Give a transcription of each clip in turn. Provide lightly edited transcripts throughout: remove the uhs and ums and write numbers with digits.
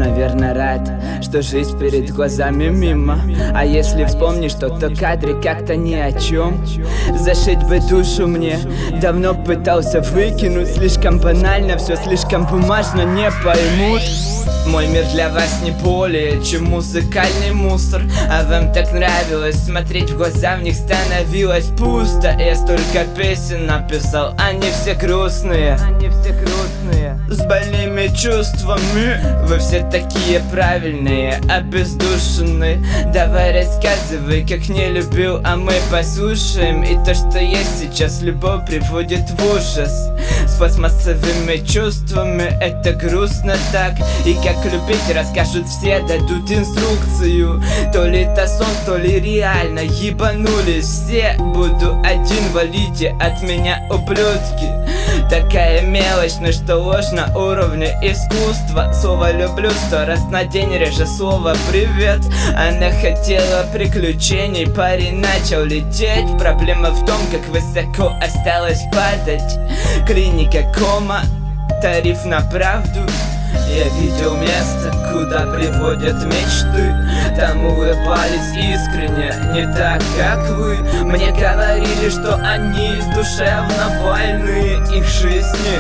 наверное, рад, что жизнь перед глазами мимо. А если вспомнишь, то кадры как-то ни о чем. Зашить бы душу мне давно пытался выкинуть. Слишком банально, все слишком бумажно, не поймут. Мой мир для вас не более чем музыкальный мусор. А вам так нравилось смотреть в глаза, в них становилось пусто. Я столько песен написал, они все грустные, с больными чувствами. Вы все такие правильные, обездушенные. Давай рассказывай, как не любил, а мы послушаем. И то, что есть сейчас, любовь приводит в ужас. С пластмассовыми чувствами это грустно так. И как любить расскажут все, дадут инструкцию. То ли это сон, то ли реально ебанулись все. Буду один, валите от меня, ублюдки. Такая мелочь, но что ложь на уровне искусства. Слово люблю 100 раз на день, реже слово привет. Она хотела приключений, парень начал лететь. Проблема в том, как высоко осталось падать. Клиника, кома, тариф на правду. Я видел место, куда приводят мечты. Там улыбались искренне, не так, как вы. Мне говорили, что они душевно больны. Их жизни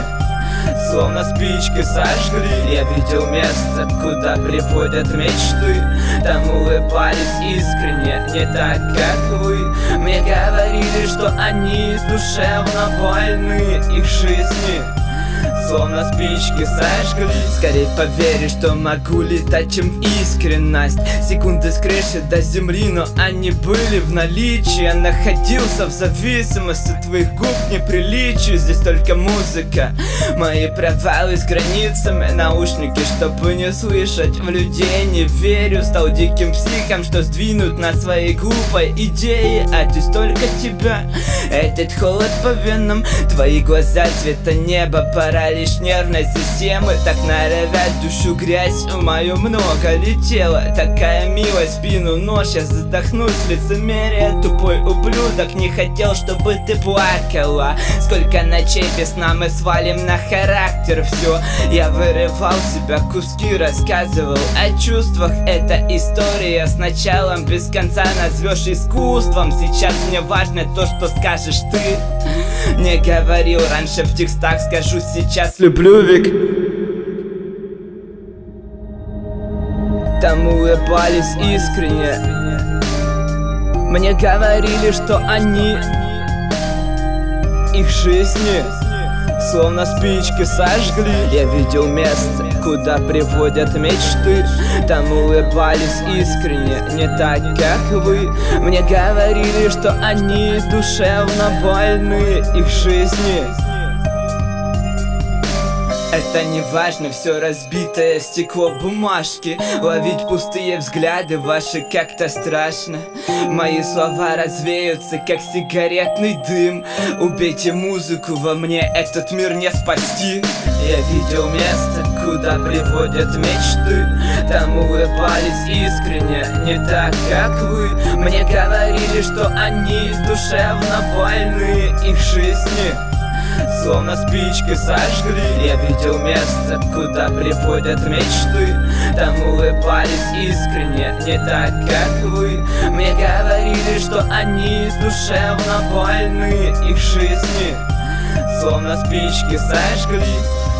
словно спичкой сожгли. Я видел место, куда приводят мечты. Там улыбались искренне, не так, как вы. Мне говорили, что они душевно больны. Их жизни словно спички сожгли. Скорее поверишь, что могу летать, чем искренность. Секунды с крыши до земли, но они были в наличии. Я находился в зависимости от твоих губ, неприличию. Здесь только музыка, мои провалы с границами. Наушники, чтобы не слышать в людей, не верю. Стал диким психом, что сдвинут на своей глупой идеи. А здесь только тебя, этот холод по венам. Твои глаза цвета неба, паралич нервной системы. Так норовят душу грязь, в мою много летело. Такая милость, спину нож, я задохнусь, лицемерие. Тупой ублюдок, не хотел, чтобы ты плакала. Сколько ночей без сна мы свалим на характер все. Я вырывал себя куски, рассказывал о чувствах. Это история с началом, без конца назовешь искусством. Сейчас мне важно то, что скажешь ты. Не говорил раньше в текстах, скажу сейчас, люблю век. Там улыбались искренне. Мне говорили, что они, их жизни словно спички сожгли. Я видел место, куда приводят мечты. Там улыбались искренне, не так, как вы. Мне говорили, что они душевно больны. Их жизни это не важно, все разбитое стекло бумажки. Ловить пустые взгляды ваши как-то страшно. Мои слова развеются, как сигаретный дым. Убейте музыку во мне, этот мир не спасти. Я видел место, куда приводят мечты. Там улыбались искренне, не так, как вы. Мне говорили, что они душевно больны. Их жизни словно спички сожгли. Я видел место, куда приводят мечты. Там улыбались искренне, не так, как вы. Мне говорили, что они душевно больны. Их жизни словно спички сожгли.